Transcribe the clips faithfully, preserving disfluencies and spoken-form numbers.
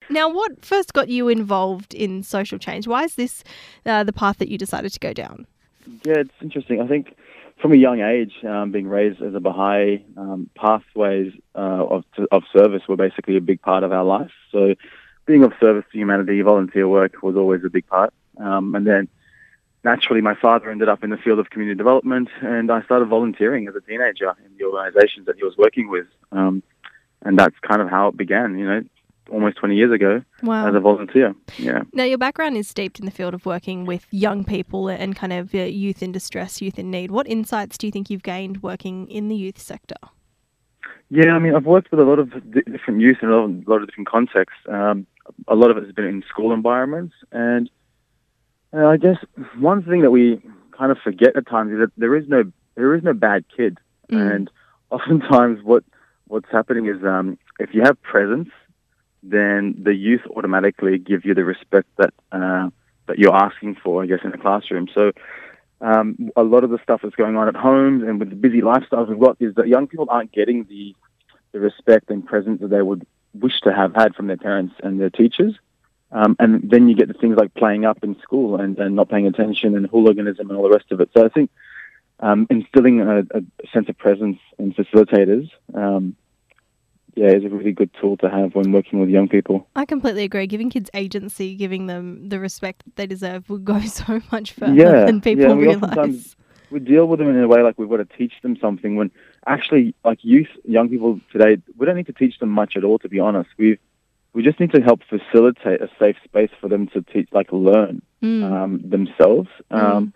Now, what first got you involved in social change? Why is this uh, the path that you decided to go down? Yeah, it's interesting. I think from a young age, um, being raised as a Baha'i, um, pathways uh, of of service were basically a big part of our life. So being of service to humanity, volunteer work was always a big part. Um, and then naturally, my father ended up in the field of community development, and I started volunteering as a teenager in the organizations that he was working with. Um, and that's kind of how it began, you know, almost twenty years ago. Wow. As a volunteer. Yeah. Now, your background is steeped in the field of working with young people and kind of uh, youth in distress, youth in need. What insights do you think you've gained working in the youth sector? Yeah, I mean, I've worked with a lot of di- different youth in a lot of, a lot of different contexts. Um, a lot of it has been in school environments, and uh, I guess one thing that we kind of forget at times is that there is no there is no bad kid, Mm. and oftentimes what what's happening is um, if you have presence, then the youth automatically give you the respect that uh, that you're asking for, I guess, in the classroom. So um, a lot of the stuff that's going on at home and with the busy lifestyles we've got is that young people aren't getting the the respect and presence that they would wish to have had from their parents and their teachers. Um, and then you get the things like playing up in school and, and not paying attention and hooliganism and all the rest of it. So I think um, instilling a, a sense of presence in facilitators um, yeah, is a really good tool to have when working with young people. I completely agree. Giving kids agency, giving them the respect that they deserve will go so much further Yeah, than people yeah. We realise. oftentimes we deal with them in a way like we've got to teach them something. When actually, like youth, young people today, we don't need to teach them much at all. To be honest, we we just need to help facilitate a safe space for them to teach, like learn Mm. um, themselves. Um,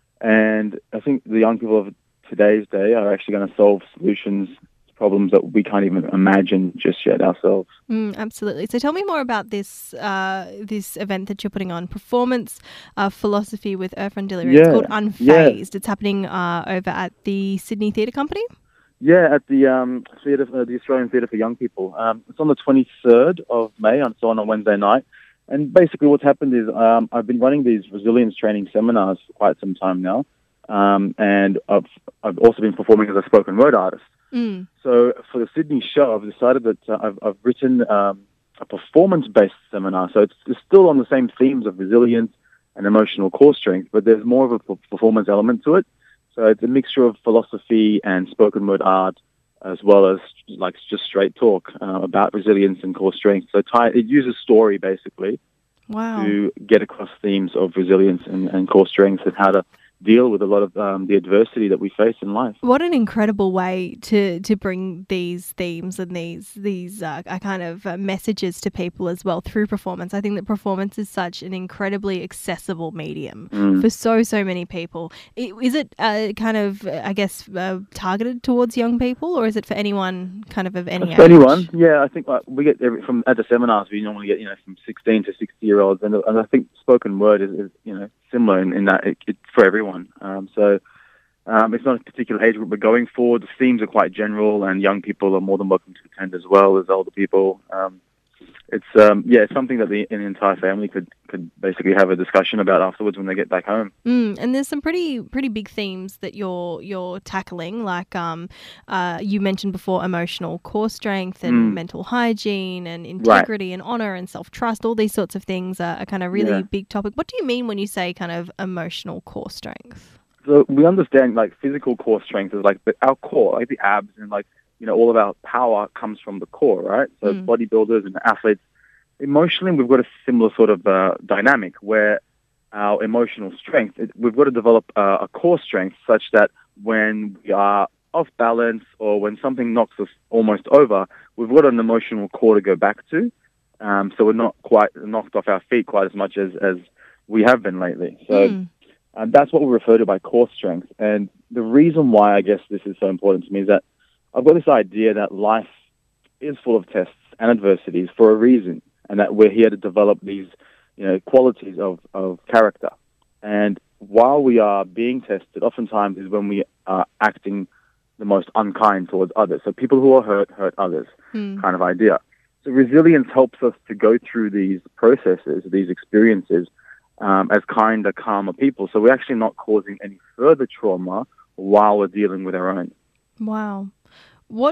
and I think the young people of today's day are actually going to solve solutions. Problems that we can't even imagine just yet ourselves. Mm, absolutely. So tell me more about this uh, this event that you're putting on, Performance uh, Philosophy with Irfan Dillery. Yeah, It's called yeah. Unfazed. It's happening uh, over at the Sydney Theatre Company. Yeah, at the um, theatre, uh, the Australian Theatre for Young People. Um, it's on the twenty-third of May, and it's on a Wednesday night. And basically what's happened is um, I've been running these resilience training seminars for quite some time now. Um, and I've, I've also been performing as a spoken word artist. Mm. So for the Sydney show, I've decided that uh, I've, I've written um, a performance-based seminar. So it's, it's still on the same themes of resilience and emotional core strength, but there's more of a p- performance element to it. So it's a mixture of philosophy and spoken word art, as well as like just straight talk uh, about resilience and core strength. So tie, it uses story basically Wow. to get across themes of resilience and, and core strength and how to deal with a lot of um, the adversity that we face in life. What an incredible way to, to bring these themes and these these uh, kind of uh, messages to people as well through performance. I think that performance is such an incredibly accessible medium Mm. for so, so many people. I- Is it uh, kind of, uh, I guess, uh, targeted towards young people, or is it for anyone kind of of any age? For anyone, yeah. I think like, we get every, from at the seminars we normally get you know from sixteen to sixty year olds, and, and I think spoken word is, is you know similar in, in that it, it's for everyone. Um, so um, it's not a particular age group we're going for. The themes are quite general, and young people are more than welcome to attend as well as older people. Um, it's um, yeah, it's something that the, an entire family could could basically have a discussion about afterwards when they get back home. Mm, and there's some pretty pretty big themes that you're you're tackling, like um, uh, you mentioned before, emotional core strength and Mm. mental hygiene and integrity and honor and self trust. All these sorts of things are, are kind of really Yeah. big topic. What do you mean when you say kind of emotional core strength? So we understand like physical core strength is like the, our core, like the abs and like, you know, all of our power comes from the core, right? So Mm. bodybuilders and athletes, emotionally we've got a similar sort of uh, dynamic where our emotional strength, it, we've got to develop uh, a core strength such that when we are off balance or when something knocks us almost over, we've got an emotional core to go back to. Um, so we're not quite knocked off our feet quite as much as, as we have been lately. So Mm. And that's what we refer to by core strength. And the reason why I guess this is so important to me is that I've got this idea that life is full of tests and adversities for a reason, and that we're here to develop these, you know, qualities of, of character. And while we are being tested, oftentimes is when we are acting the most unkind towards others. So people who are hurt, hurt others Mm. kind of idea. So resilience helps us to go through these processes, these experiences, Um, as kinder, calmer people. So we're actually not causing any further trauma while we're dealing with our own. Wow. What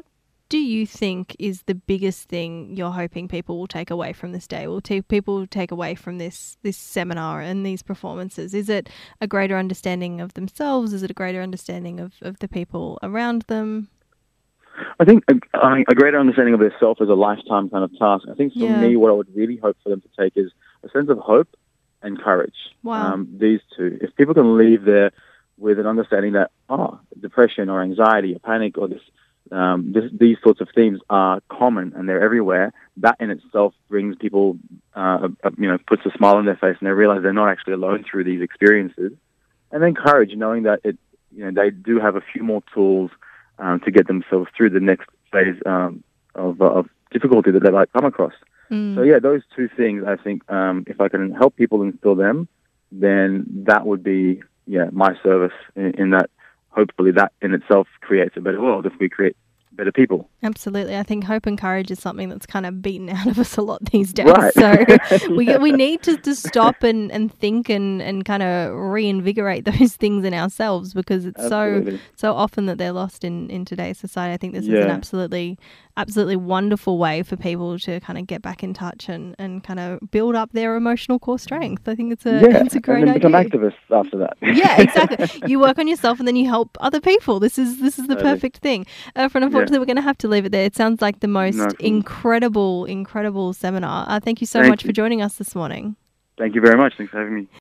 do you think is the biggest thing you're hoping people will take away from this day? Will t- people take away from this this seminar and these performances? Is it a greater understanding of themselves? Is it a greater understanding of, of the people around them? I think a, a greater understanding of their self is a lifetime kind of task. I think for Yeah. me, what I would really hope for them to take is a sense of hope and courage. Wow. Um, these two. If people can leave there with an understanding that, oh, depression or anxiety or panic or this, um, this these sorts of themes are common and they're everywhere, that in itself brings people, uh, a, a, you know, puts a smile on their face and they realize they're not actually alone through these experiences. And then courage, knowing that it, you know, they do have a few more tools um, to get themselves through the next phase um, of, of difficulty that they might come across. Mm. So yeah, those two things, I think, um, if I can help people instill them, then that would be, yeah, my service in, in that. Hopefully that in itself creates a better world if we create better people. Absolutely. I think hope and courage is something that's kind of beaten out of us a lot these days. Right. So we we need to, to stop and, and think and, and kind of reinvigorate those things in ourselves, because it's Absolutely. so so often that they're lost in, in today's society. I think this Yeah. is an absolutely absolutely wonderful way for people to kind of get back in touch and, and kind of build up their emotional core strength. I think it's a Yeah, it's a great and then idea. become activists after that. Yeah, exactly. You work on yourself and then you help other people. This is this is the Totally. perfect thing. Uh, friend, unfortunately, we're going to have to leave it there. It sounds like the most No problem. incredible, incredible seminar. Uh, thank you so Thank much you. for joining us this morning. Thank you very much. Thanks for having me.